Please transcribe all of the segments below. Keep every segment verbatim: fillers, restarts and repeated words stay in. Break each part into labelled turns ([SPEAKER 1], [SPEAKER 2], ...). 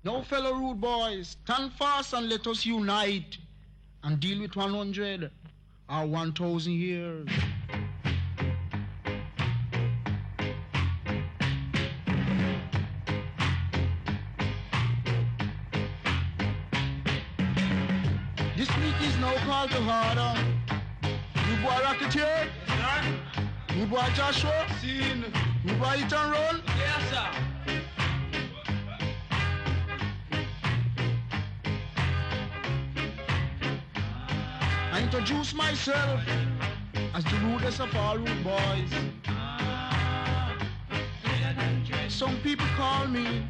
[SPEAKER 1] Now, fellow rude boys, stand fast and let us unite and deal with one hundred or one thousand years. This week is now called to order. Rude boy Rocketeer?
[SPEAKER 2] Sir?
[SPEAKER 1] Rude boy Joshua?
[SPEAKER 2] Scene.
[SPEAKER 1] Rude boy Hit and Roll?
[SPEAKER 2] Yes, sir.
[SPEAKER 1] I introduce myself as the rudest of all rude boys. Some people call me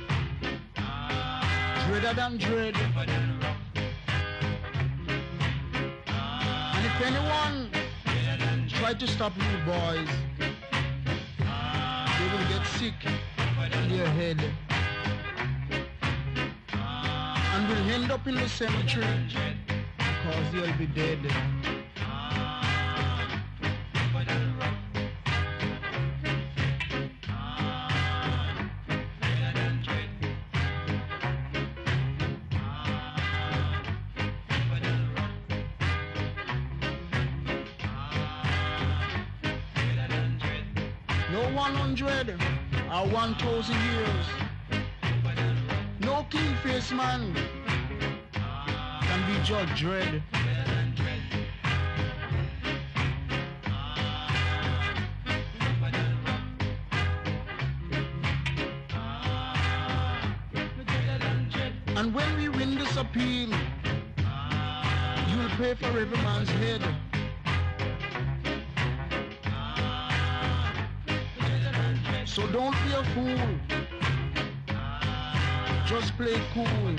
[SPEAKER 1] Dreader than Dread. And if anyone try to stop rude boys, they will get sick in their head and will end up in the cemetery because they'll be dead. No one hundred or one thousand years. No king-faced man can be Judge Dredd. And when we win this appeal, you'll pay for every man's head. So don't be a fool, just play cool.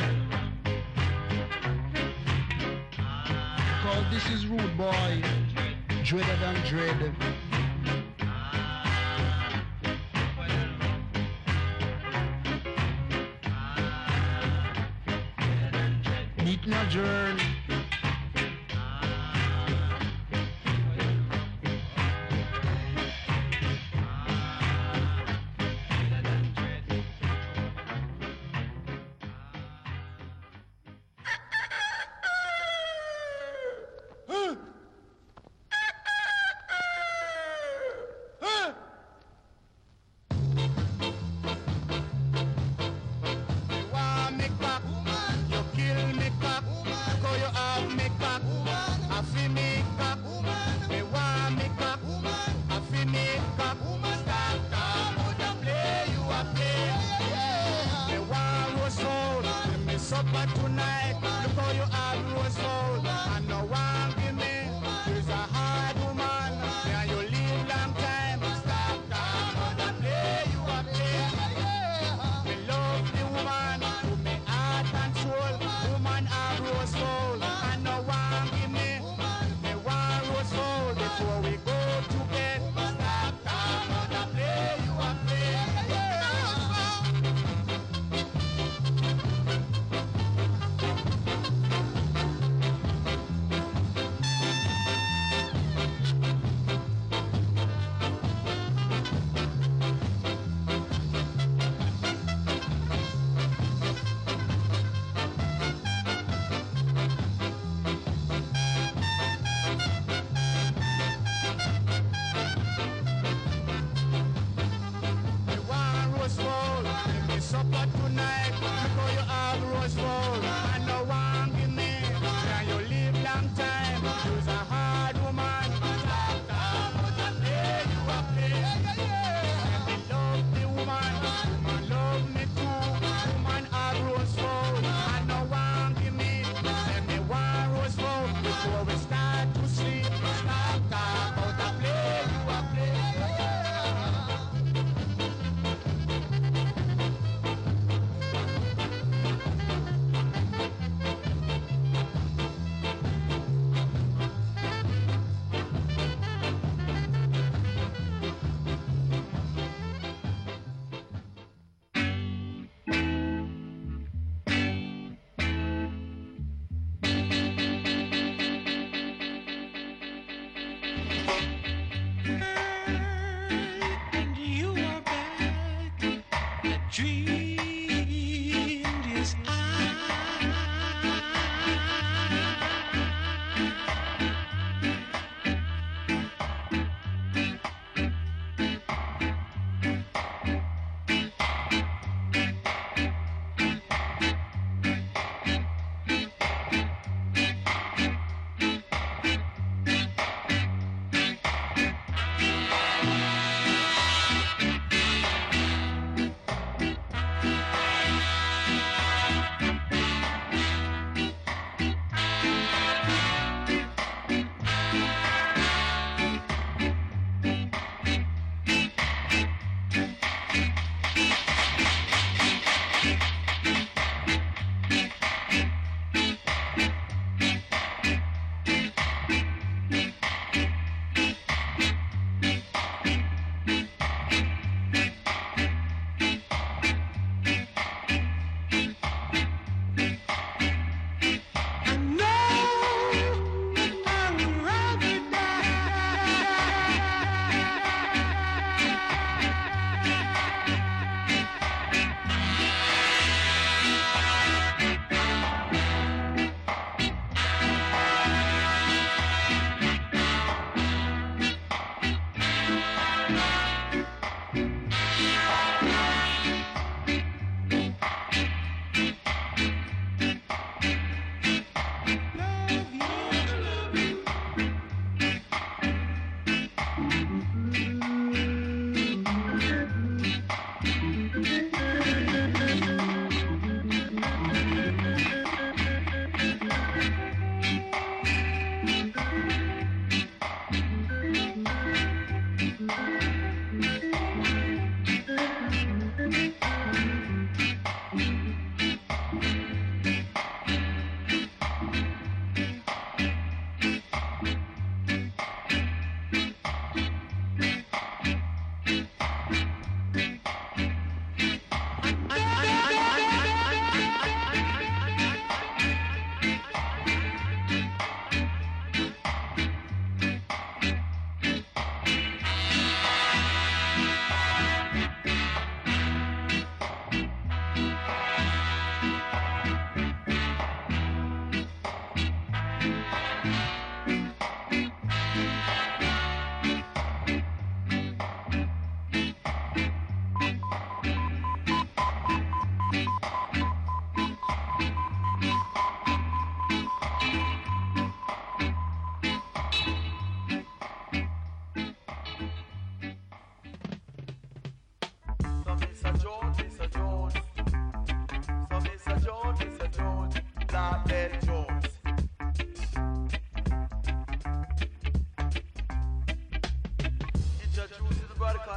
[SPEAKER 1] Cause this is Rude Boy, Dreader than Dread. Meet my journey.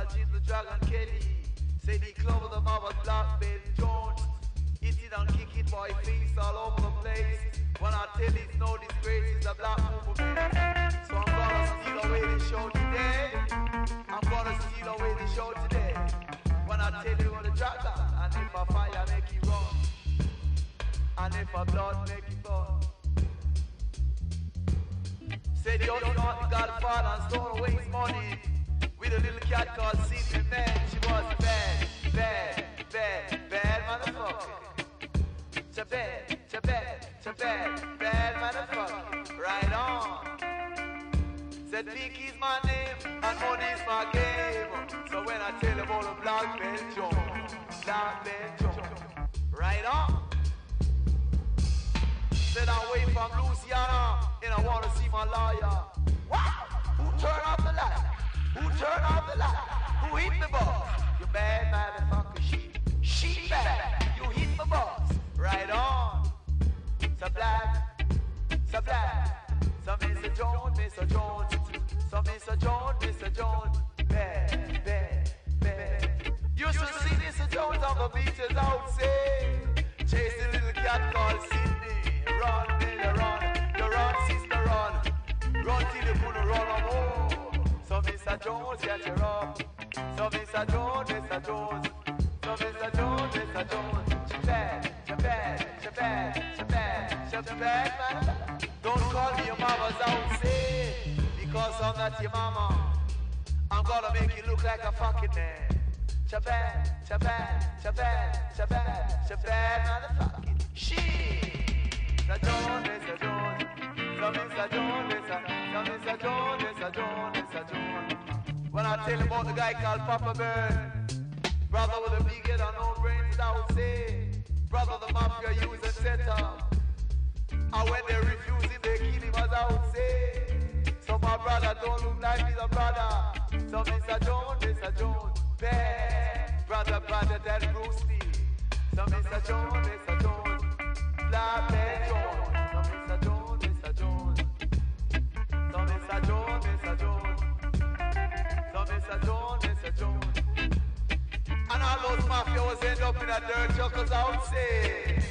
[SPEAKER 2] Jim the Dragon Kelly. Say the club of the mama Black Belt Jones. Eat it and kick it, boy, face all over the place. When I tell it, no disgrace is a black movement. So I'm gonna steal away the show today. I'm gonna steal away the show today. When I tell you what the dragon, and if a fire make you run, and if a blood make you burn. Said you don't know the Godfather and stole away his money with a little cat called Sydney Man. She was bad, bad, bad, bad motherfucker. So bad, so bad, so bad, bad motherfucker. Right on. Said Vicky's my name and money's my game. So when I tell them all the Black Belt Jones, Black Belt Jones. Right on. Said I'm way from Louisiana and I wanna see my lawyer. Wow! Who turned off the light? Who turned off the light? Who hit the boss? You bad motherfucker, she. She bad. You hit the boss. Right on. So black, so black. So Mister Jones, Mister Jones. So Mister Jones, Mister Jones. Bad, bad, bad. Used to see Mister Jones on the beaches outside. Chase the little cat called Sydney. Run, baby, run. You run, sister, run. Run till you couldn't run no more. So Mister Jones, get you up. So Mister Jones, Mister Jones. So Mister Jones, Mister Jones. She bad, she bad, she bad, she bad, she bad, man. Don't call me your mama's outside, because I'm not your mama. I'm gonna make you look like a fucking man. She bad, she bad, she bad, she bad, she bad, motherfucking shit. Mister Jones, Mister Jones. So Mister Jones, Mister So Mister Jones, Mister Jones, Mister Jones. When I tell you about the guy called Papa Bird, brother with a big head and no brains, I would say, brother the mafia use and set up. And when they refuse him, they kill him, as I would say. So my brother don't look like he's a brother. So Mister Jones, Mister Jones, bad brother, brother, that Bruce Lee. So Mister Jones, Mister Jones, Black Belt Jones. So Mister Jones, Mister Jones. So Mister Jones, Mister Jones. So Mister Jones, Mister Jones. And all those mafios end up in a dirt chuckles, I would say.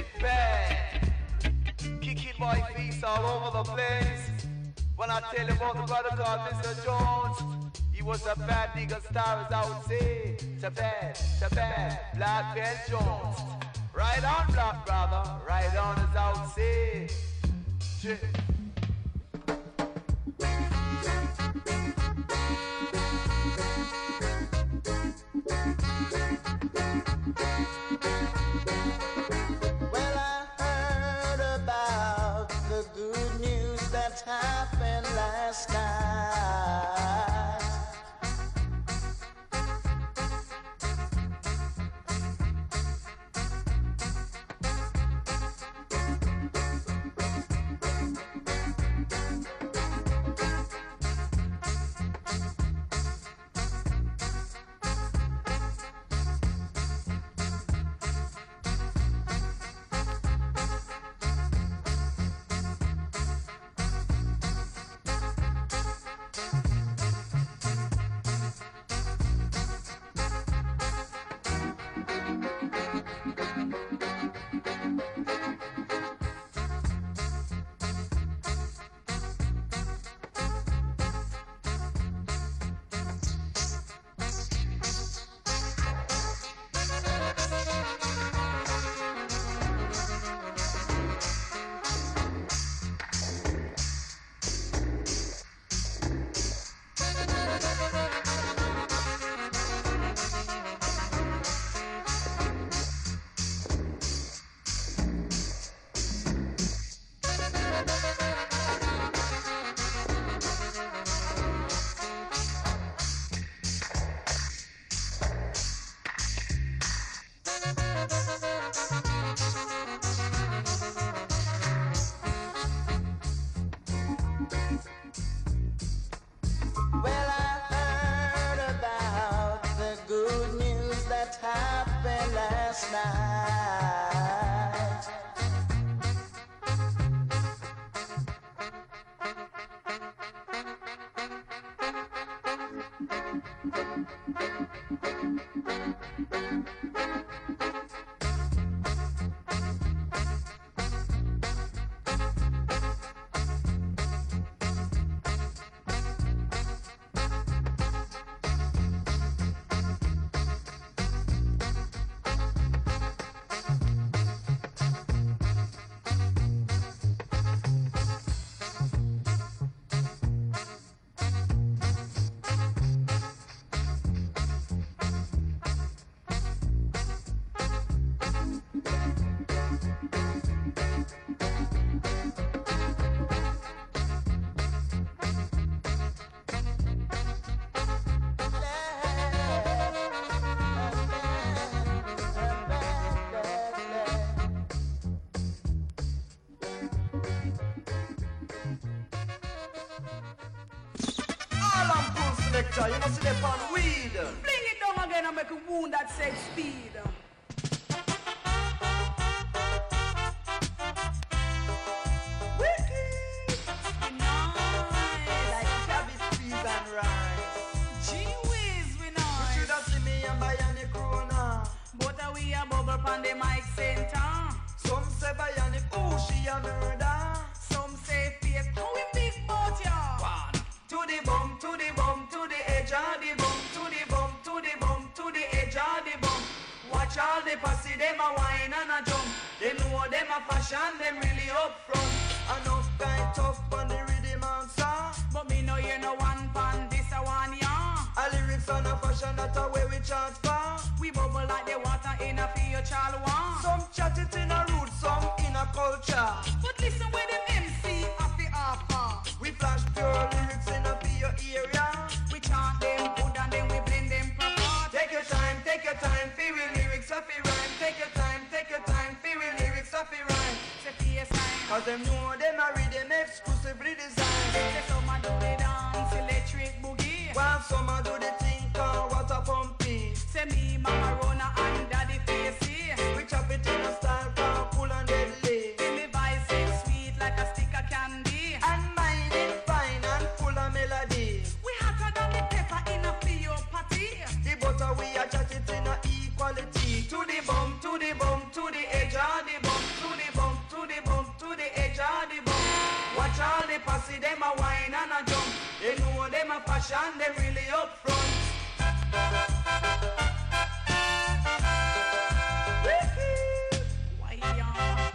[SPEAKER 2] Bad. Kicking my feet all over the place. When I tell you about the brother called Mister Jones, he was a bad nigga star, as I would say. So bad, so bad, Black Belt Jones. Right on, black brother, right on, as I would say. Shit.
[SPEAKER 3] Well, I heard about the good news that happened last night.
[SPEAKER 2] selector, you must step on weed.
[SPEAKER 4] Fling it down again and make a wound that says speed.
[SPEAKER 2] Wicked.
[SPEAKER 4] Nice.
[SPEAKER 2] Like cabbage, peas and rice.
[SPEAKER 4] Gee whiz, we nice.
[SPEAKER 2] You should have seen me and Bionic Corona.
[SPEAKER 4] But a we a bubble pan the mic center.
[SPEAKER 2] Some say Bionic, oh she a murder.
[SPEAKER 4] Some say fake, how we big bout ya?
[SPEAKER 2] One. To the bum, to the bum, to the edge of the bum, to the bum, to the bum, to the edge of the bum. Watch all the posse, them a wine and a jump. They know them a fashion, them really up front. Enough kind tough on the rhythm and song.
[SPEAKER 4] But me know you no one pan, this a one ya.
[SPEAKER 2] A lyrics on a fashion, that's a way we chant for.
[SPEAKER 4] We bubble like the water in a future one.
[SPEAKER 2] Some chat it in a root, some in a culture.
[SPEAKER 4] But listen with them M C of the offer.
[SPEAKER 2] We flash pure lyrics in a your area.
[SPEAKER 4] We chant them good and then we blend them proper.
[SPEAKER 2] Take your time, take your time, feel the lyrics of the rhyme. Take your time, take your time, feel the lyrics of the rhyme.
[SPEAKER 4] Say P S I.
[SPEAKER 2] Cause them know them are them exclusively designed.
[SPEAKER 4] Say some a do the dance, electric boogie.
[SPEAKER 2] While some a do the thing called water pumping.
[SPEAKER 4] Say me, Mama Rona and Daddy Facey.
[SPEAKER 2] We chop it in a style called cool and deadly.
[SPEAKER 4] Give me vice it sweet like a stick of candy.
[SPEAKER 2] And mine it fine and full of melody.
[SPEAKER 4] We hotter than the pepper in a Fio patty.
[SPEAKER 2] The butter we a chat it in a equality. To the bum, to the bum, to the edge of the bum. To the bum, to the bum, to the edge of the bum. Watch all the posse, them a wine and a jump. They know them a fashion, them really up front.
[SPEAKER 4] Why ya?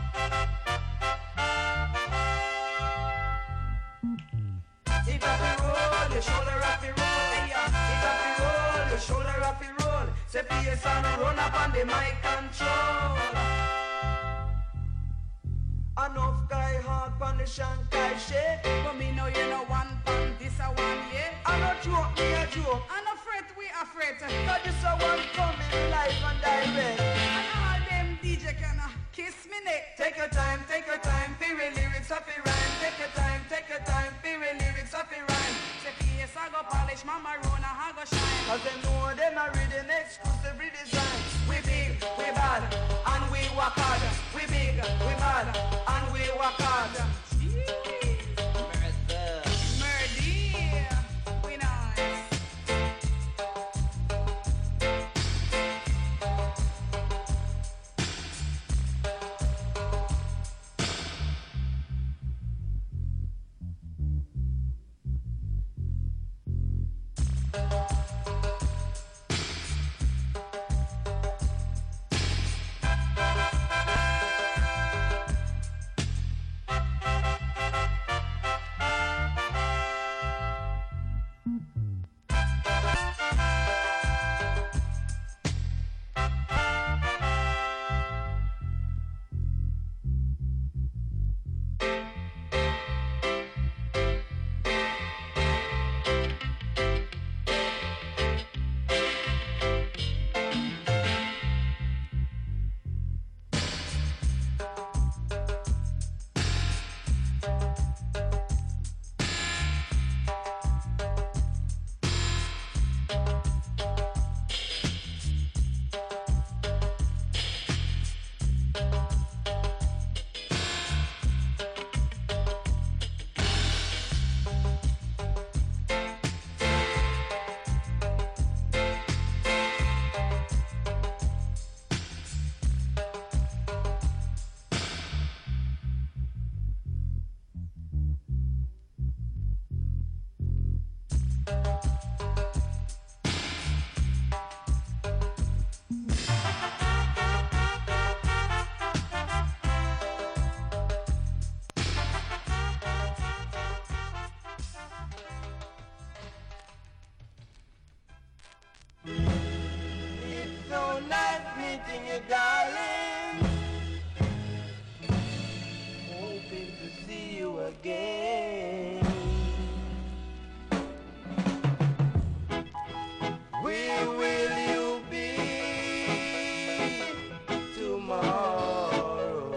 [SPEAKER 2] It up the roll, your shoulder up the roll. It up the roll, your shoulder up the roll. Say P S and run up on the mic control. Enough guy hard pon the Shanghai shake.
[SPEAKER 4] But me know you know one pan, this a one, yeah.
[SPEAKER 2] I no joke, me a joke.
[SPEAKER 4] And a fret, we a fret.
[SPEAKER 2] Cause this a one coming live and direct.
[SPEAKER 4] And all them D J can uh, kiss me neck.
[SPEAKER 2] Take your time, take your time, feel the lyrics of the rhyme. Take your time, take your time, feel the lyrics of the rhyme.
[SPEAKER 4] Say P S I go polish, Mama Rona I go shine.
[SPEAKER 2] Cause they know them are rhythm exclusively designed. We big, we bad, and we work hard. We big, we bad, and we work hard.
[SPEAKER 4] Murder, we nice.
[SPEAKER 3] missing you, darling. Hoping to see you again. Where will you be tomorrow?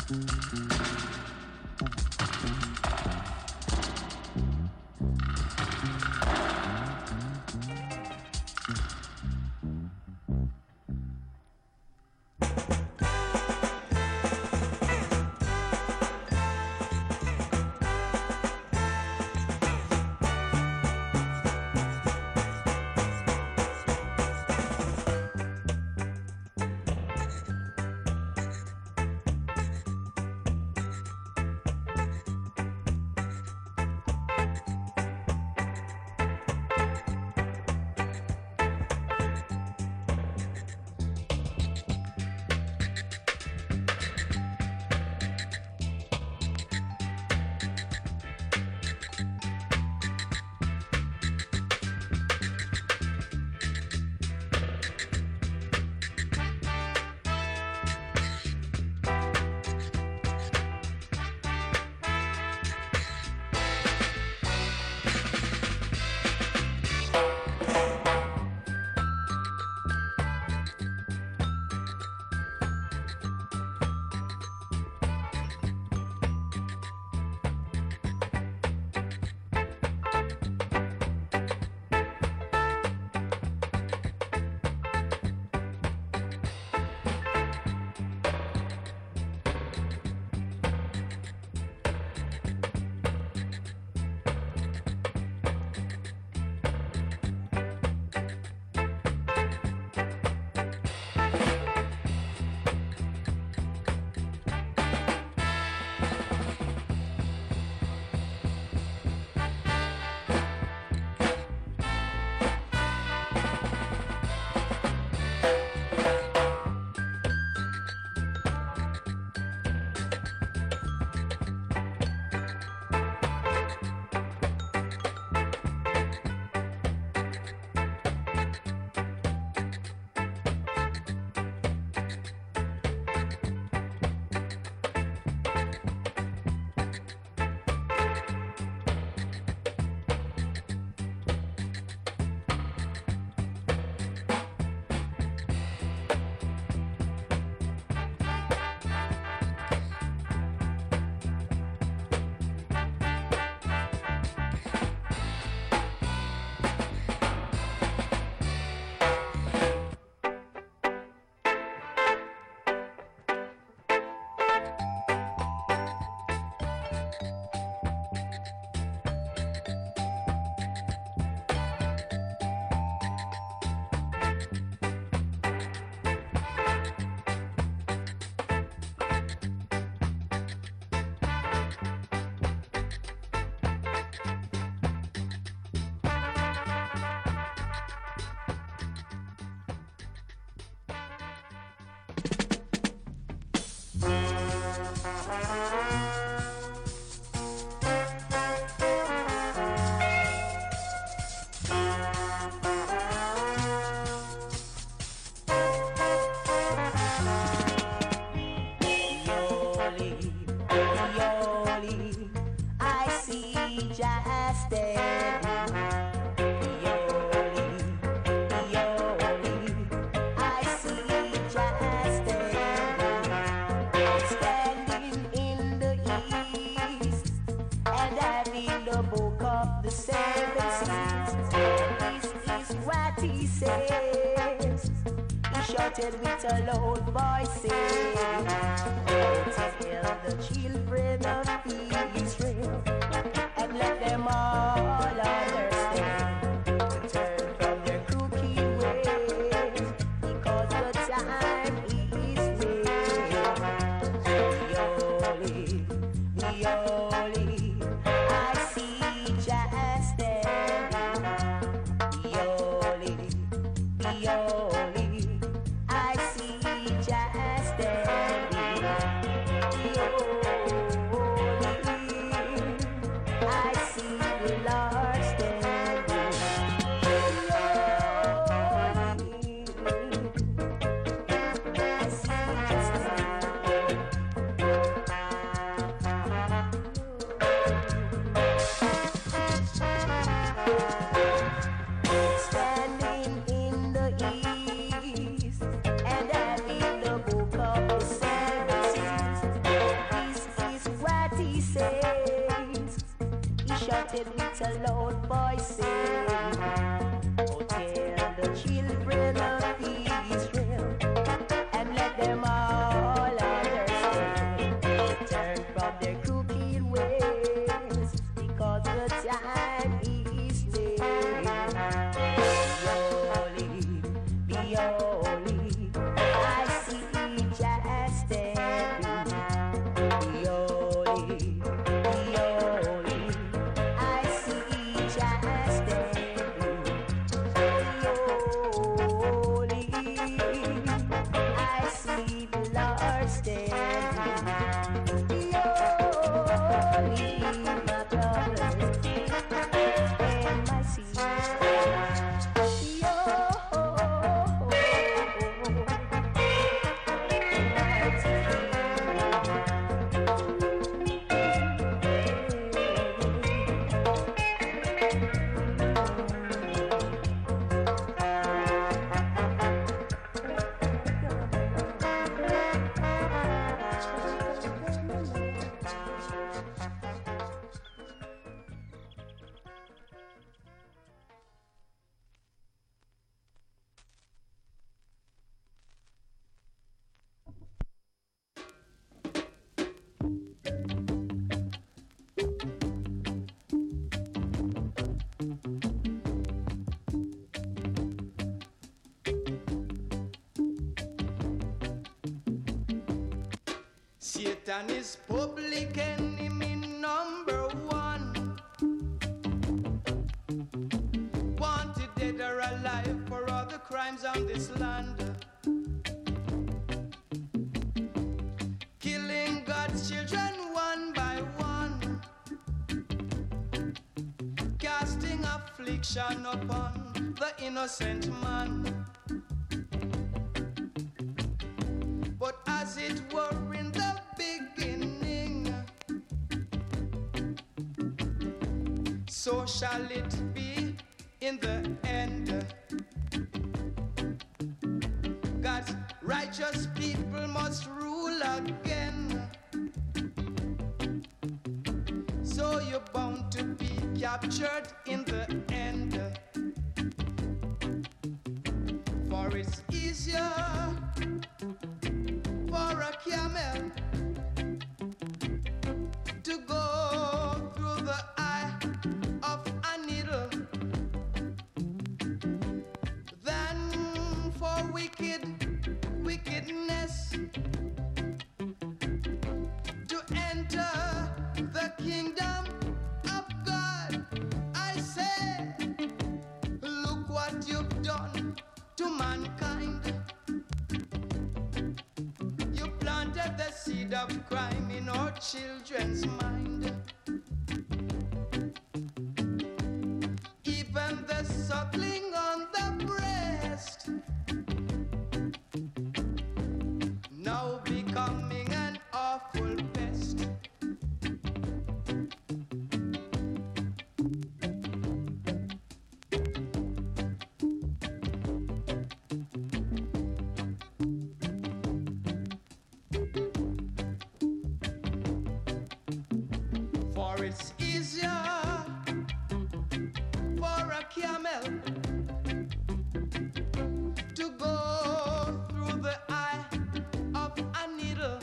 [SPEAKER 5] shouted with a loud voice, tell the children of Israel, and let them all understand to turn from their crooked ways, because the time is near. Be holy, be holy, I see Jah standing. Be holy, be holy, I see Jah standing. Be holy,
[SPEAKER 3] Satan is public enemy number one. Wanted dead or alive for all the crimes on this land. Killing God's children one by one. Casting affliction upon the innocent man. But as it were in the beginning, so shall it be in the end. God's righteous people must rule again. So you're bound to be captured in the end. For it's easier for a camel to go through the eye of a needle than for wicked wickedness to enter the kingdom of God. I say, look what you've done to mankind. You planted the seed of crime in our children's mind. Even the suckling on the breast now becoming an awful pest. For it's easier for a camel to go through the eye of a needle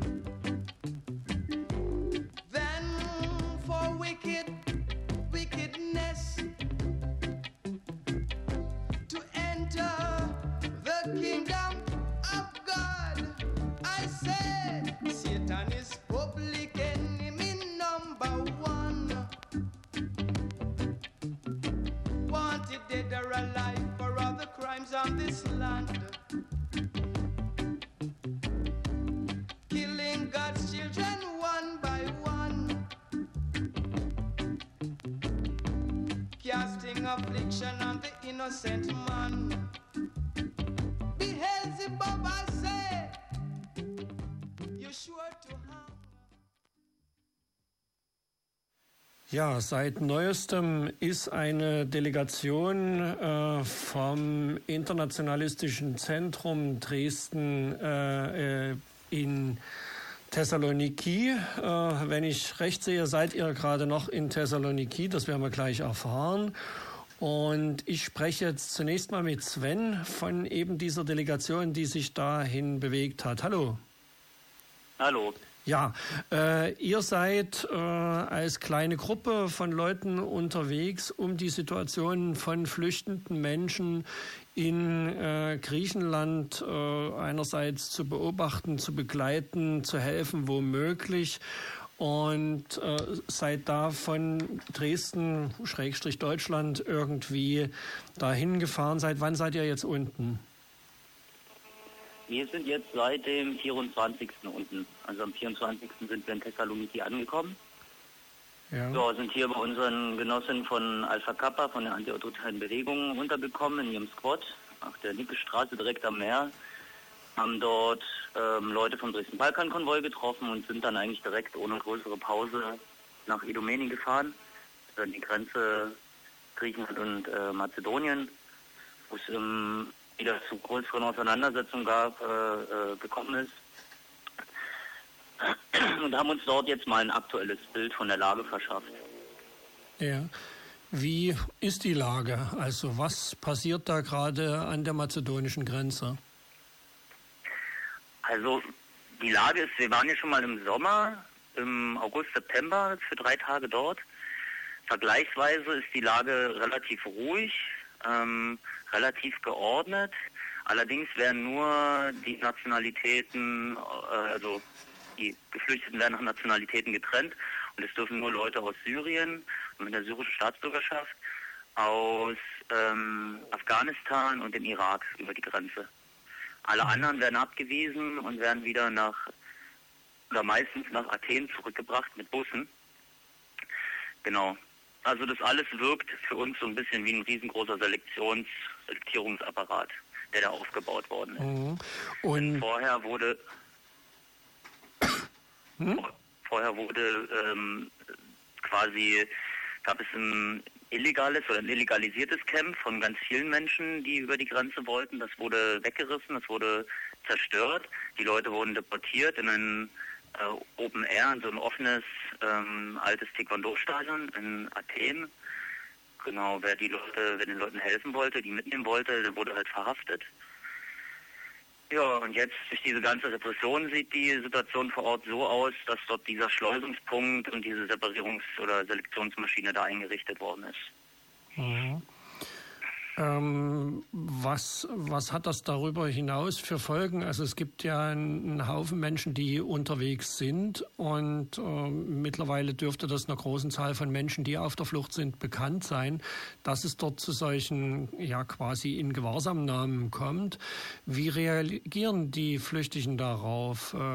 [SPEAKER 3] than for wicked wickedness to enter the kingdom of God. I said, Satan is public enemy number one. Wanted dead or alive for all the crimes on this land. Killing God's children one by one. Casting affliction on the innocent man. Beelzebub, I say, you're sure to harm.
[SPEAKER 6] Ja, seit neuestem ist eine Delegation äh, vom Internationalistischen Zentrum Dresden äh, äh, in Thessaloniki. Äh, wenn ich recht sehe, seid ihr gerade noch in Thessaloniki, das werden wir gleich erfahren. Und ich spreche jetzt zunächst mal mit Sven von eben dieser Delegation, die sich dahin bewegt hat. Hallo.
[SPEAKER 7] Hallo.
[SPEAKER 6] Ja, äh, ihr seid äh, als kleine Gruppe von Leuten unterwegs, um die Situation von flüchtenden Menschen in äh, Griechenland äh, einerseits zu beobachten, zu begleiten, zu helfen, wo möglich. Und äh, seid da von Dresden, Schrägstrich Deutschland, irgendwie dahin gefahren. Seit wann seid ihr jetzt unten?
[SPEAKER 7] Wir sind jetzt seit dem vierundzwanzigsten unten. Also am vierundzwanzigsten sind wir in Thessaloniki angekommen.
[SPEAKER 6] Ja.
[SPEAKER 7] So, sind hier bei unseren Genossen von Alpha Kappa, von der antiautoritären Bewegung, untergekommen in ihrem Squad auf der Nicke-Straße direkt am Meer. Haben dort ähm, Leute vom Dresden-Balkan-Konvoi getroffen und sind dann eigentlich direkt ohne größere Pause nach Idomeni gefahren. An die Grenze Griechenland und äh, Mazedonien, wo es im wieder zu größeren Auseinandersetzungen gab, äh, äh, gekommen ist. Und haben uns dort jetzt mal ein aktuelles Bild von der Lage verschafft.
[SPEAKER 6] Ja. Wie ist die Lage? Also was passiert da gerade an der mazedonischen Grenze?
[SPEAKER 7] Also die Lage ist, wir waren ja schon mal im Sommer, im August, September für drei Tage dort. Vergleichsweise ist die Lage relativ ruhig. Ähm, relativ geordnet. Allerdings werden nur die Nationalitäten, äh, also die Geflüchteten werden nach Nationalitäten getrennt und es dürfen nur Leute aus Syrien mit der syrischen Staatsbürgerschaft, aus ähm, Afghanistan und dem Irak über die Grenze. Alle anderen werden abgewiesen und werden wieder nach, oder meistens nach Athen zurückgebracht mit Bussen. Genau. Also das alles wirkt für uns so ein bisschen wie ein riesengroßer Selektions, Selektierungsapparat, der da aufgebaut worden ist.
[SPEAKER 6] Mhm. Und
[SPEAKER 7] vorher wurde
[SPEAKER 6] hm?
[SPEAKER 7] vorher wurde ähm, quasi, gab es ein illegales oder ein illegalisiertes Camp von ganz vielen Menschen, die über die Grenze wollten. Das wurde weggerissen, das wurde zerstört. Die Leute wurden deportiert in ein äh, Open Air, in so ein offenes ähm, altes Taekwondo-Stadion in Athen. Genau, wer die Leute, wer den Leuten helfen wollte, die mitnehmen wollte, der wurde halt verhaftet. Ja, und jetzt durch diese ganze Repression sieht die Situation vor Ort so aus, dass dort dieser Schleusungspunkt und diese Separierungs- oder Selektionsmaschine da eingerichtet worden ist.
[SPEAKER 6] Mhm. Ähm, was, was hat das darüber hinaus für Folgen? Also es gibt ja einen Haufen Menschen, die unterwegs sind und äh, mittlerweile dürfte das einer großen Zahl von Menschen, die auf der Flucht sind, bekannt sein, dass es dort zu solchen, ja quasi in Gewahrsamnahmen kommt. Wie reagieren die Flüchtigen darauf? Äh,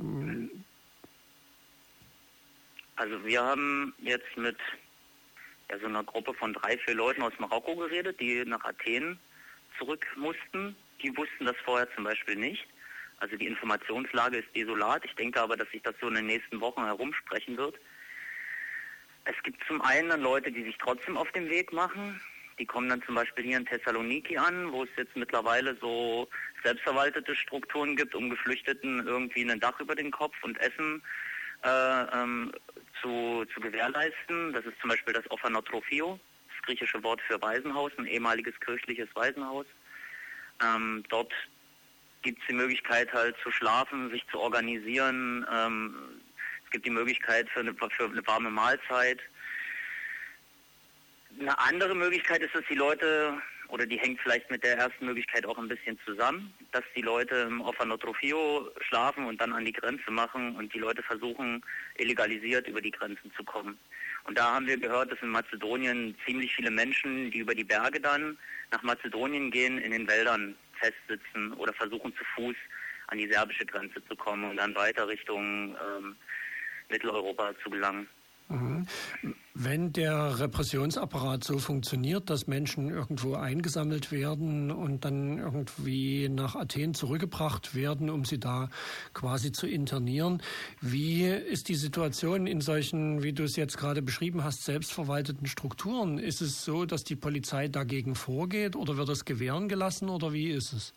[SPEAKER 7] also wir haben jetzt mit ja, so einer Gruppe von drei, vier Leuten aus Marokko geredet, die nach Athen zurück mussten. Die wussten das vorher zum Beispiel nicht. Also die Informationslage ist desolat. Ich denke aber, dass sich das so in den nächsten Wochen herumsprechen wird. Es gibt zum einen Leute, die sich trotzdem auf den Weg machen. Die kommen dann zum Beispiel hier in Thessaloniki an, wo es jetzt mittlerweile so selbstverwaltete Strukturen gibt, um Geflüchteten irgendwie ein Dach über den Kopf und Essen äh, ähm, Zu, zu gewährleisten. Das ist zum Beispiel das Orphanotrophio, das griechische Wort für Waisenhaus, ein ehemaliges kirchliches Waisenhaus. Ähm, dort gibt es die Möglichkeit halt zu schlafen, sich zu organisieren. Ähm, es gibt die Möglichkeit für eine, für eine warme Mahlzeit. Eine andere Möglichkeit ist, dass die Leute, oder die hängt vielleicht mit der ersten Möglichkeit auch ein bisschen zusammen, dass die Leute im Orphanotrophio schlafen und dann an die Grenze machen und die Leute versuchen, illegalisiert über die Grenzen zu kommen. Und da haben wir gehört, dass in Mazedonien ziemlich viele Menschen, die über die Berge dann nach Mazedonien gehen, in den Wäldern festsitzen oder versuchen zu Fuß an die serbische Grenze zu kommen und dann weiter Richtung ähm, Mitteleuropa zu gelangen.
[SPEAKER 6] Mhm. Wenn der Repressionsapparat so funktioniert, dass Menschen irgendwo eingesammelt werden und dann irgendwie nach Athen zurückgebracht werden, um sie da quasi zu internieren, wie ist die Situation in solchen, wie du es jetzt gerade beschrieben hast, selbstverwalteten Strukturen? Ist es so, dass die Polizei dagegen vorgeht oder wird das gewähren gelassen oder wie ist es?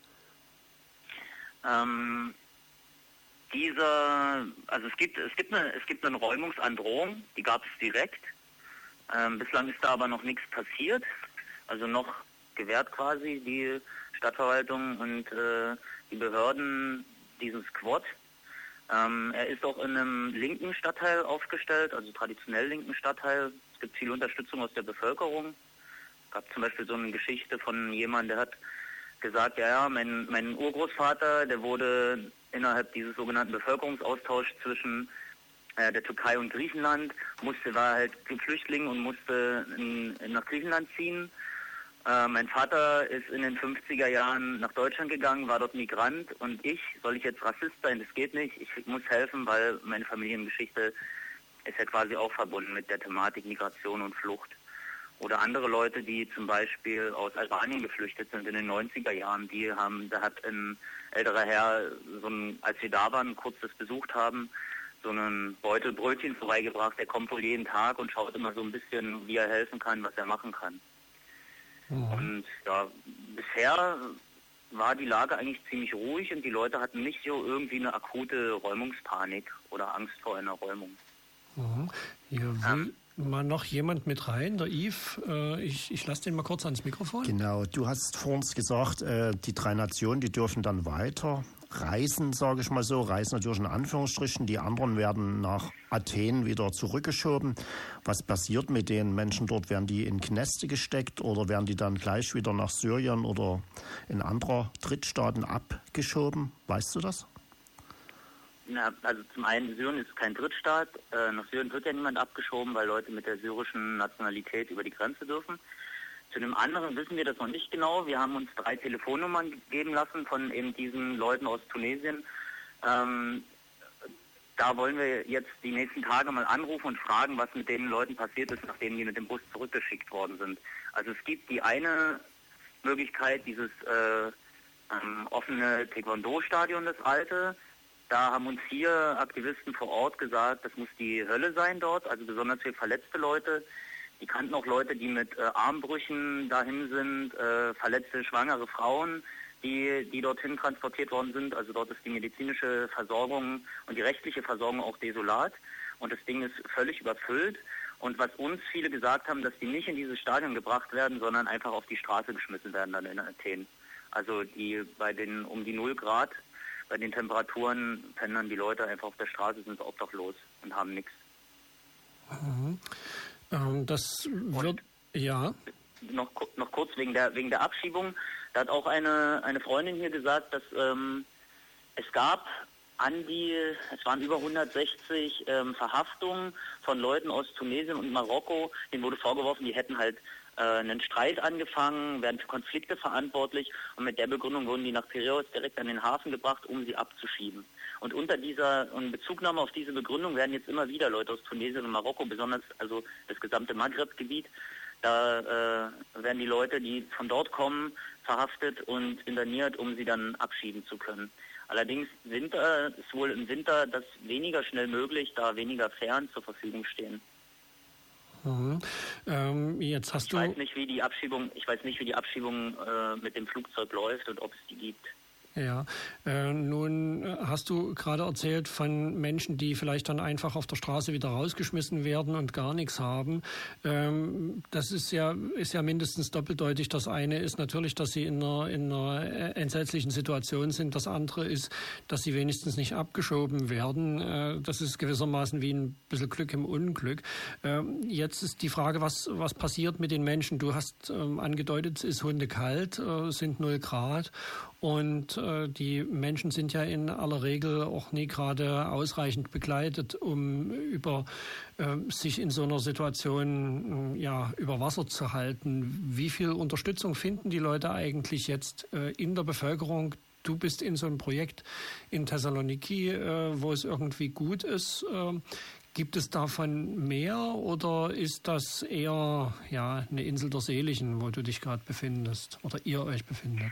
[SPEAKER 7] Ähm... Dieser, also es gibt, es gibt eine, es gibt eine Räumungsandrohung, die gab es direkt. Ähm, bislang ist da aber noch nichts passiert. Also noch gewährt quasi die Stadtverwaltung und äh, die Behörden diesen Squad. Ähm, er ist auch in einem linken Stadtteil aufgestellt, also traditionell linken Stadtteil. Es gibt viel Unterstützung aus der Bevölkerung. Es gab zum Beispiel so eine Geschichte von jemandem, der hat gesagt, ja, ja, mein, mein Urgroßvater, der wurde innerhalb dieses sogenannten Bevölkerungsaustauschs zwischen äh, der Türkei und Griechenland, musste, war halt Flüchtling und musste in, in, nach Griechenland ziehen. Äh, mein Vater ist in den fünfziger Jahren nach Deutschland gegangen, war dort Migrant und ich, soll ich jetzt Rassist sein? Das geht nicht. Ich muss helfen, weil meine Familiengeschichte ist ja quasi auch verbunden mit der Thematik Migration und Flucht. Oder andere Leute, die zum Beispiel aus Albanien geflüchtet sind in den neunziger Jahren, die haben, da hat ein älterer Herr, so ein, als wir da waren, kurz das besucht haben, so einen Beutel Brötchen vorbeigebracht. Der kommt wohl jeden Tag und schaut immer so ein bisschen, wie er helfen kann, was er machen kann. Mhm. Und ja, bisher war die Lage eigentlich ziemlich ruhig und die Leute hatten nicht so irgendwie eine akute Räumungspanik oder Angst vor einer Räumung.
[SPEAKER 6] Mhm. Hier will mal noch jemand mit rein, der Yves. Äh, ich ich lasse den mal kurz ans Mikrofon.
[SPEAKER 8] Genau, du hast vorhin gesagt, äh, die drei Nationen, die dürfen dann weiter reisen, sage ich mal so, reisen natürlich in Anführungsstrichen. Die anderen werden nach Athen wieder zurückgeschoben. Was passiert mit den Menschen dort? Werden die in Kneste gesteckt oder werden die dann gleich wieder nach Syrien oder in andere Drittstaaten abgeschoben? Weißt du das?
[SPEAKER 7] Na, also zum einen, Syrien ist kein Drittstaat. Äh, nach Syrien wird ja niemand abgeschoben, weil Leute mit der syrischen Nationalität über die Grenze dürfen. Zu dem anderen wissen wir das noch nicht genau. Wir haben uns drei Telefonnummern geben lassen von eben diesen Leuten aus Tunesien. Ähm, da wollen wir jetzt die nächsten Tage mal anrufen und fragen, was mit den Leuten passiert ist, nachdem die mit dem Bus zurückgeschickt worden sind. Also es gibt die eine Möglichkeit, dieses äh, ähm, offene Taekwondo-Stadion, das alte. Da haben uns hier Aktivisten vor Ort gesagt, das muss die Hölle sein dort, also besonders für verletzte Leute. Die kannten auch Leute, die mit äh, Armbrüchen dahin sind, äh, verletzte, schwangere Frauen, die, die dorthin transportiert worden sind. Also dort ist die medizinische Versorgung und die rechtliche Versorgung auch desolat. Und das Ding ist völlig überfüllt. Und was uns viele gesagt haben, dass die nicht in dieses Stadion gebracht werden, sondern einfach auf die Straße geschmissen werden dann in Athen. Also die bei den um die null Grad, bei den Temperaturen pennen dann die Leute einfach auf der Straße, sind obdachlos und haben nichts.
[SPEAKER 6] Mhm. Ähm, das wird, und ja.
[SPEAKER 7] Noch, noch kurz wegen der wegen der Abschiebung. Da hat auch eine, eine Freundin hier gesagt, dass ähm, es gab an die, es waren über hundertsechzig ähm, Verhaftungen von Leuten aus Tunesien und Marokko. Denen wurde vorgeworfen, die hätten halt äh, einen Streit angefangen, werden für Konflikte verantwortlich und mit der Begründung wurden die nach Piräus direkt an den Hafen gebracht, um sie abzuschieben. Und unter dieser und Bezugnahme auf diese Begründung werden jetzt immer wieder Leute aus Tunesien und Marokko, besonders also das gesamte Maghreb-Gebiet, da äh, werden die Leute, die von dort kommen, verhaftet und interniert, um sie dann abschieben zu können. Allerdings Winter ist wohl im Winter das weniger schnell möglich, da weniger Fähren zur Verfügung stehen.
[SPEAKER 6] Mhm. Ähm, jetzt hast
[SPEAKER 7] ich
[SPEAKER 6] du
[SPEAKER 7] weiß nicht, wie die Abschiebung, ich weiß nicht, wie die Abschiebung äh, mit dem Flugzeug läuft und ob es die gibt.
[SPEAKER 6] Ja, äh, nun hast du gerade erzählt von Menschen, die vielleicht dann einfach auf der Straße wieder rausgeschmissen werden und gar nichts haben. Ähm, das ist ja ist ja mindestens doppeldeutig. Das eine ist natürlich, dass sie in einer, in einer entsetzlichen Situation sind. Das andere ist, dass sie wenigstens nicht abgeschoben werden. Äh, das ist gewissermaßen wie ein bisschen Glück im Unglück. Äh, jetzt ist die Frage, was was passiert mit den Menschen? Du hast ähm, angedeutet, es ist hundekalt, äh, sind null Grad. Und äh, die Menschen sind ja in aller Regel auch nie gerade ausreichend begleitet, um über äh, sich in so einer Situation äh, ja über Wasser zu halten. Wie viel Unterstützung finden die Leute eigentlich jetzt äh, in der Bevölkerung? Du bist in so einem Projekt in Thessaloniki, äh, wo es irgendwie gut ist. Äh, gibt es davon mehr oder ist das eher ja eine Insel der Seligen, wo du dich gerade befindest oder ihr euch befindet?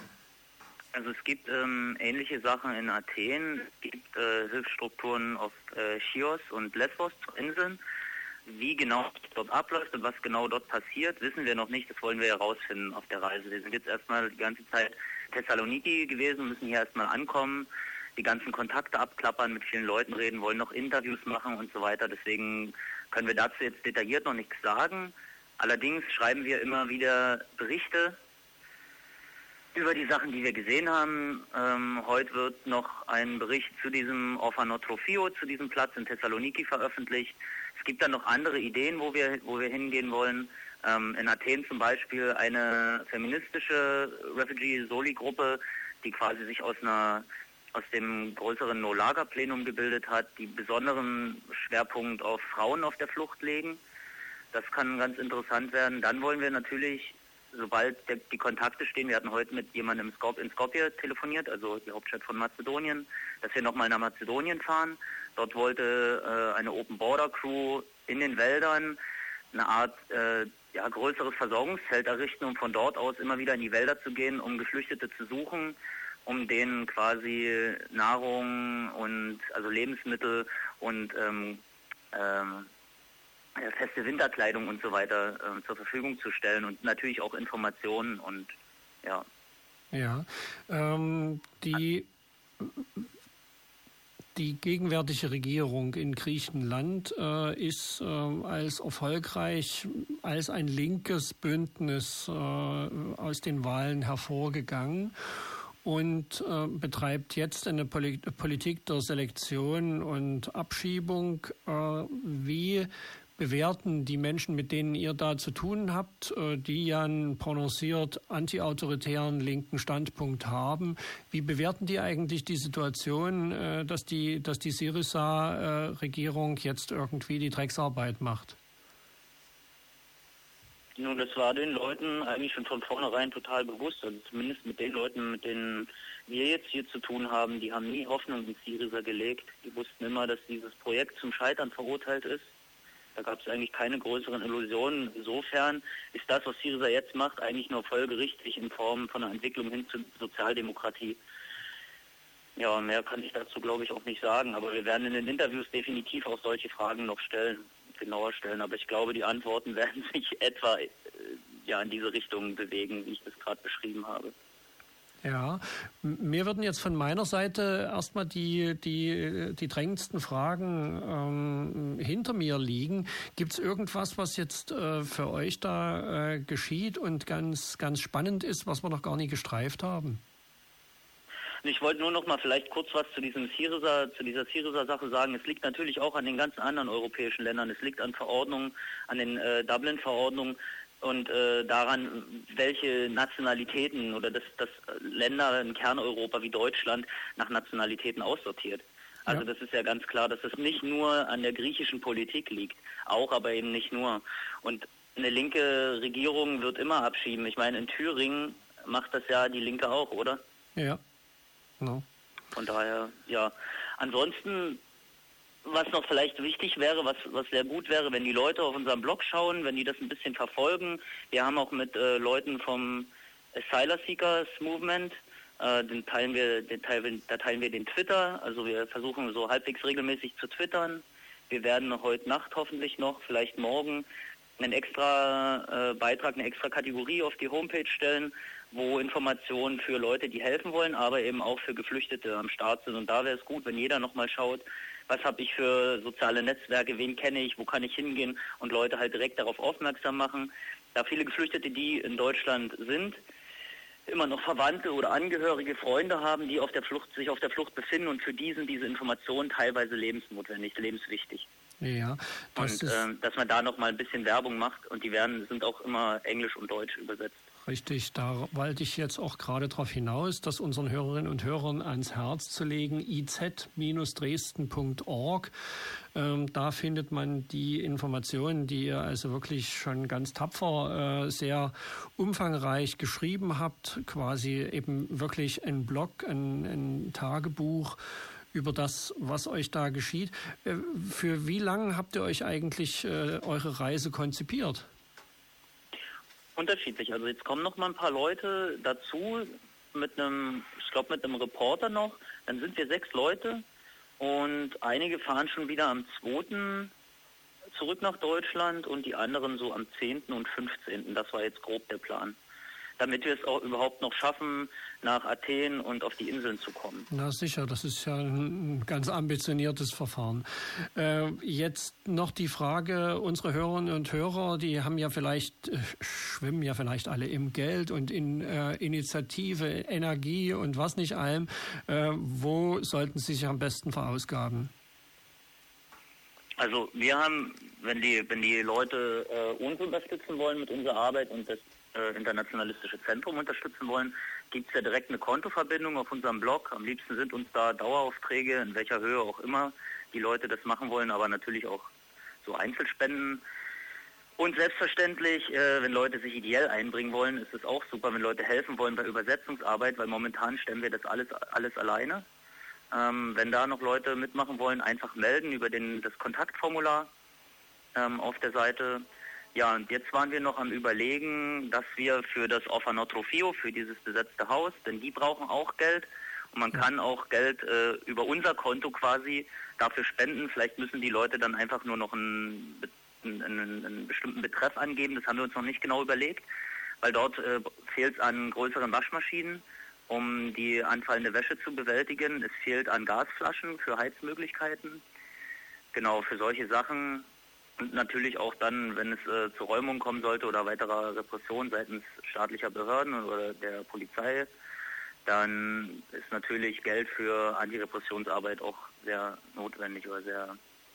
[SPEAKER 7] Also es gibt ähm, ähnliche Sachen in Athen, es gibt äh, Hilfsstrukturen auf äh, Chios und Lesbos, Inseln. Wie genau dort abläuft und was genau dort passiert, wissen wir noch nicht, das wollen wir herausfinden auf der Reise. Wir sind jetzt erstmal die ganze Zeit in Thessaloniki gewesen, müssen hier erstmal ankommen, die ganzen Kontakte abklappern, mit vielen Leuten reden, wollen noch Interviews machen und so weiter. Deswegen können wir dazu jetzt detailliert noch nichts sagen. Allerdings schreiben wir immer wieder Berichte über die Sachen, die wir gesehen haben. Ähm, heute wird noch ein Bericht zu diesem Orphanotrophio, zu diesem Platz in Thessaloniki veröffentlicht. Es gibt dann noch andere Ideen, wo wir, wo wir hingehen wollen. Ähm, in Athen zum Beispiel eine feministische Refugee-Soli-Gruppe, die quasi sich aus einer aus dem größeren No-Lager-Plenum gebildet hat, die besonderen Schwerpunkt auf Frauen auf der Flucht legen. Das kann ganz interessant werden. Dann wollen wir natürlich, sobald der, die Kontakte stehen, wir hatten heute mit jemandem in, Skop, in Skopje telefoniert, also die Hauptstadt von Mazedonien, dass wir nochmal nach Mazedonien fahren. Dort wollte äh, eine Open-Border-Crew in den Wäldern eine Art äh, ja, größeres Versorgungszelt errichten, um von dort aus immer wieder in die Wälder zu gehen, um Geflüchtete zu suchen, um denen quasi Nahrung und also Lebensmittel und ähm, ähm, feste Winterkleidung und so weiter äh, zur Verfügung zu stellen und natürlich auch Informationen und ja.
[SPEAKER 6] Ja, ähm, die, die gegenwärtige Regierung in Griechenland äh, ist äh, als erfolgreich, als ein linkes Bündnis äh, aus den Wahlen hervorgegangen und äh, betreibt jetzt eine Poli- Politik der Selektion und Abschiebung. Äh, wie bewerten die Menschen, mit denen ihr da zu tun habt, die ja einen prononciert antiautoritären linken Standpunkt haben. Wie bewerten die eigentlich die Situation, dass die, dass die Syriza-Regierung jetzt irgendwie die Drecksarbeit macht?
[SPEAKER 7] Nun, das war den Leuten eigentlich schon von vornherein total bewusst. Also zumindest mit den Leuten, mit denen wir jetzt hier zu tun haben, die haben nie Hoffnung in Syriza gelegt. Die wussten immer, dass dieses Projekt zum Scheitern verurteilt ist. Da gab es eigentlich keine größeren Illusionen. Insofern ist das, was Syriza jetzt macht, eigentlich nur folgerichtig in Form von einer Entwicklung hin zur Sozialdemokratie. Ja, mehr kann ich dazu, glaube ich, auch nicht sagen. Aber wir werden in den Interviews definitiv auch solche Fragen noch stellen, genauer stellen. Aber ich glaube, die Antworten werden sich etwa äh, ja in diese Richtung bewegen, wie ich das gerade beschrieben habe.
[SPEAKER 6] Ja, mir würden jetzt von meiner Seite erstmal die, die, die drängendsten Fragen ähm, hinter mir liegen. Gibt es irgendwas, was jetzt äh, für euch da äh, geschieht und ganz, ganz spannend ist, was wir noch gar nie gestreift haben?
[SPEAKER 7] Ich wollte nur noch mal vielleicht kurz was zu diesem Syriza, zu dieser Syriza-Sache sagen. Es liegt natürlich auch an den ganzen anderen europäischen Ländern. Es liegt an Verordnungen, an den äh, Dublin-Verordnungen und äh, daran, welche Nationalitäten oder dass, dass Länder in Kerneuropa wie Deutschland nach Nationalitäten aussortiert. Also ja. Das ist ja ganz klar, dass es nicht nur an der griechischen Politik liegt, auch aber eben nicht nur. Und eine linke Regierung wird immer abschieben. Ich meine, in Thüringen macht das ja die Linke auch, oder?
[SPEAKER 6] Ja. No.
[SPEAKER 7] Von daher, ja. Ansonsten, was noch vielleicht wichtig wäre, was, was sehr gut wäre, wenn die Leute auf unserem Blog schauen, wenn die das ein bisschen verfolgen. Wir haben auch mit äh, Leuten vom Asylum Seekers Movement, äh, den teilen wir, den teilen, da teilen wir den Twitter. Also wir versuchen so halbwegs regelmäßig zu twittern. Wir werden heute Nacht hoffentlich noch, vielleicht morgen, einen extra äh, Beitrag, eine extra Kategorie auf die Homepage stellen, wo Informationen für Leute, die helfen wollen, aber eben auch für Geflüchtete am Start sind. Und da wäre es gut, wenn jeder nochmal schaut, was habe ich für soziale Netzwerke, wen kenne ich, wo kann ich hingehen und Leute halt direkt darauf aufmerksam machen. Da viele Geflüchtete, die in Deutschland sind, immer noch Verwandte oder Angehörige, Freunde haben, die auf der Flucht, sich auf der Flucht befinden und für diesen diese Informationen teilweise lebensnotwendig, lebenswichtig.
[SPEAKER 6] Ja, das
[SPEAKER 7] und
[SPEAKER 6] ist
[SPEAKER 7] äh, dass man da nochmal ein bisschen Werbung macht und die werden sind auch immer Englisch und Deutsch übersetzt.
[SPEAKER 6] Richtig, da wollte ich jetzt auch gerade darauf hinaus, das unseren Hörerinnen und Hörern ans Herz zu legen, i z Dresden punkt org. Ähm, da findet man die Informationen, die ihr also wirklich schon ganz tapfer, äh, sehr umfangreich geschrieben habt, quasi eben wirklich ein Blog, ein, ein Tagebuch über das, was euch da geschieht. Äh, für wie lange habt ihr euch eigentlich äh, eure Reise konzipiert?
[SPEAKER 7] Unterschiedlich. Also jetzt kommen noch mal ein paar Leute dazu mit einem, ich glaube mit einem Reporter noch. Dann sind wir sechs Leute und einige fahren schon wieder am zweiten zurück nach Deutschland und die anderen so am zehnten und fünfzehnten Das war jetzt grob der Plan. Damit wir es auch überhaupt noch schaffen, nach Athen und auf die Inseln zu kommen.
[SPEAKER 6] Na sicher, das ist ja ein ganz ambitioniertes Verfahren. Äh, jetzt noch die Frage, unsere Hörerinnen und Hörer, die haben ja vielleicht, äh, schwimmen ja vielleicht alle im Geld und in äh, Initiative, Energie und was nicht allem. Äh, wo sollten sie sich am besten verausgaben?
[SPEAKER 7] Also wir haben, wenn die, wenn die Leute äh, uns unterstützen wollen mit unserer Arbeit und das äh, internationalistische Zentrum unterstützen wollen, gibt es ja direkt eine Kontoverbindung auf unserem Blog. Am liebsten sind uns da Daueraufträge, in welcher Höhe auch immer die Leute das machen wollen, aber natürlich auch so Einzelspenden. Und selbstverständlich, äh, wenn Leute sich ideell einbringen wollen, ist es auch super, wenn Leute helfen wollen bei Übersetzungsarbeit, weil momentan stemmen wir das alles, alles alleine. Ähm, wenn da noch Leute mitmachen wollen, einfach melden über den, das Kontaktformular ähm, auf der Seite. Ja, und jetzt waren wir noch am Überlegen, dass wir für das Orfanotrofio, für dieses besetzte Haus, denn die brauchen auch Geld und man kann auch Geld äh, über unser Konto quasi dafür spenden. Vielleicht müssen die Leute dann einfach nur noch einen, einen, einen bestimmten Betreff angeben, das haben wir uns noch nicht genau überlegt, weil dort äh, fehlt es an größeren Waschmaschinen, um die anfallende Wäsche zu bewältigen. Es fehlt an Gasflaschen für Heizmöglichkeiten. Genau, für solche Sachen. Und natürlich auch dann, wenn es äh, zur Räumung kommen sollte oder weiterer Repression seitens staatlicher Behörden oder der Polizei, dann ist natürlich Geld für Antirepressionsarbeit auch sehr notwendig oder sehr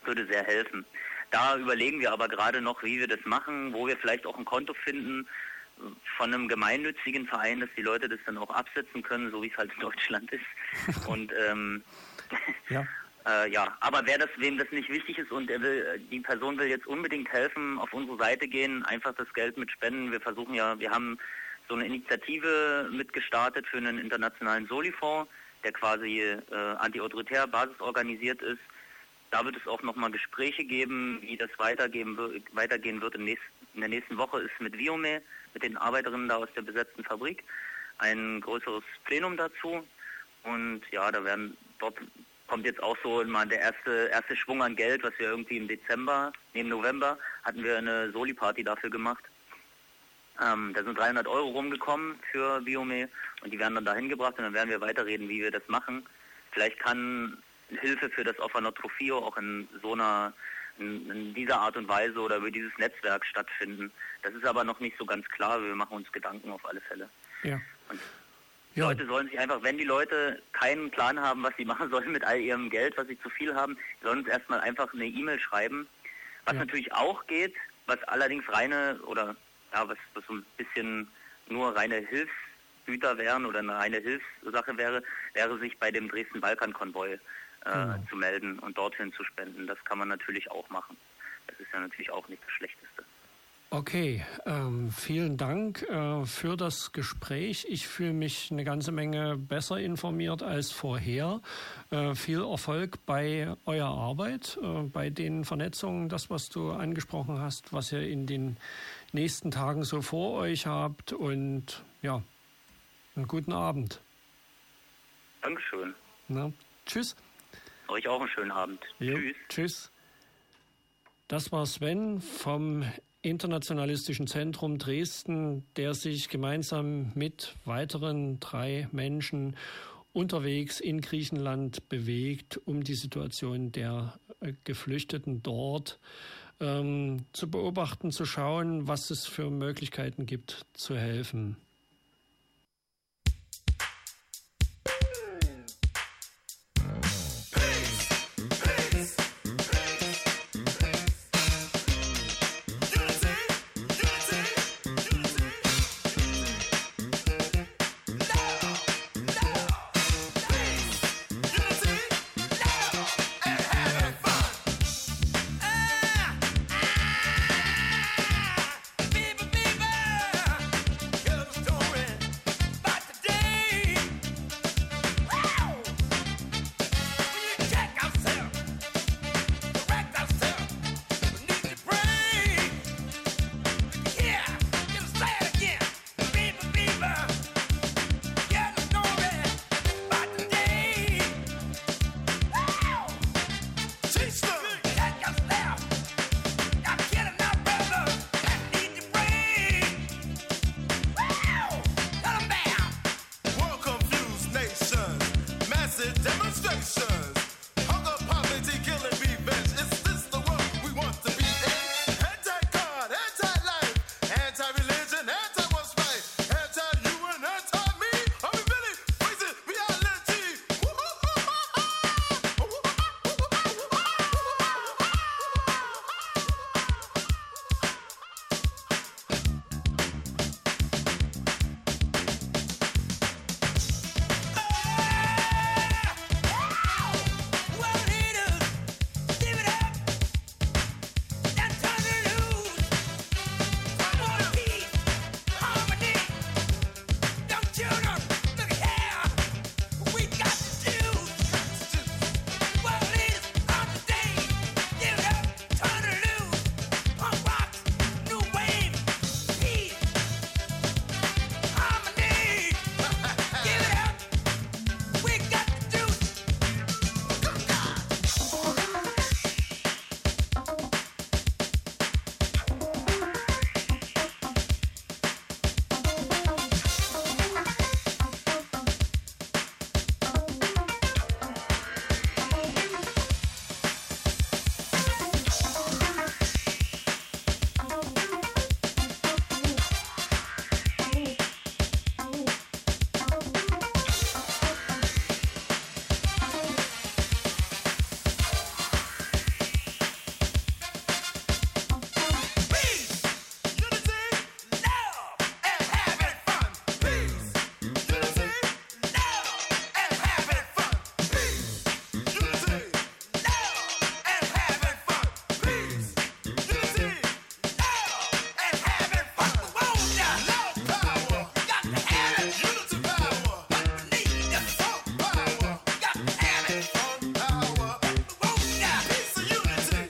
[SPEAKER 7] würde sehr helfen. Da überlegen wir aber gerade noch, wie wir das machen, wo wir vielleicht auch ein Konto finden von einem gemeinnützigen Verein, dass die Leute das dann auch absetzen können, so wie es halt in Deutschland ist. Und ähm,
[SPEAKER 6] ja.
[SPEAKER 7] äh, ja, aber wer das, wem das nicht wichtig ist und er will, die Person will jetzt unbedingt helfen, auf unsere Seite gehen, einfach das Geld mit spenden. Wir versuchen ja, wir haben so eine Initiative mitgestartet für einen internationalen Soli-Fonds, der quasi äh, antiautoritär basisorganisiert ist. Da wird es auch nochmal Gespräche geben, wie das weitergehen, weitergehen wird. Im nächsten, in der nächsten Woche ist mit Viome, mit den Arbeiterinnen da aus der besetzten Fabrik, ein größeres Plenum dazu. Und ja, da werden dort kommt jetzt auch so mal der erste erste Schwung an Geld, was wir irgendwie im Dezember, nee, im November hatten wir eine Soli-Party dafür gemacht. Ähm, da sind dreihundert Euro rumgekommen für Viome und die werden dann dahin gebracht und dann werden wir weiterreden, wie wir das machen. Vielleicht kann Hilfe für das Orphanotrophio auch in so einer, in, in dieser Art und Weise oder über dieses Netzwerk stattfinden. Das ist aber noch nicht so ganz klar, wir machen uns Gedanken auf alle Fälle.
[SPEAKER 6] Ja.
[SPEAKER 7] Und die
[SPEAKER 6] Ja.
[SPEAKER 7] Leute sollen sich einfach, wenn die Leute keinen Plan haben, was sie machen sollen mit all ihrem Geld, was sie zu viel haben, sollen uns erstmal einfach eine E-Mail schreiben. Was
[SPEAKER 6] Ja.
[SPEAKER 7] natürlich auch geht, was allerdings reine oder ja, was, was so ein bisschen nur reine Hilfsgüter wären oder eine reine Hilfssache wäre, wäre sich bei dem Dresden-Balkan-Konvoi äh,
[SPEAKER 6] Genau.
[SPEAKER 7] zu melden und dorthin zu spenden. Das kann man natürlich auch machen. Das ist ja natürlich auch nicht das Schlechteste.
[SPEAKER 6] Okay, ähm, vielen Dank äh, für das Gespräch. Ich fühle mich eine ganze Menge besser informiert als vorher. Äh, viel Erfolg bei eurer Arbeit, äh, bei den Vernetzungen, das, was du angesprochen hast, was ihr in den nächsten Tagen so vor euch habt. Und ja, einen guten Abend.
[SPEAKER 7] Dankeschön.
[SPEAKER 6] Na, tschüss.
[SPEAKER 7] Euch auch einen schönen Abend.
[SPEAKER 6] Jo,
[SPEAKER 7] Tschüss.
[SPEAKER 6] Tschüss. Das war Sven vom Internationalistischen Zentrum Dresden, der sich gemeinsam mit weiteren drei Menschen unterwegs in Griechenland bewegt, um die Situation der äh, Geflüchteten dort ähm, zu beobachten, zu schauen, was es für Möglichkeiten gibt, zu helfen.
[SPEAKER 9] Demonstrations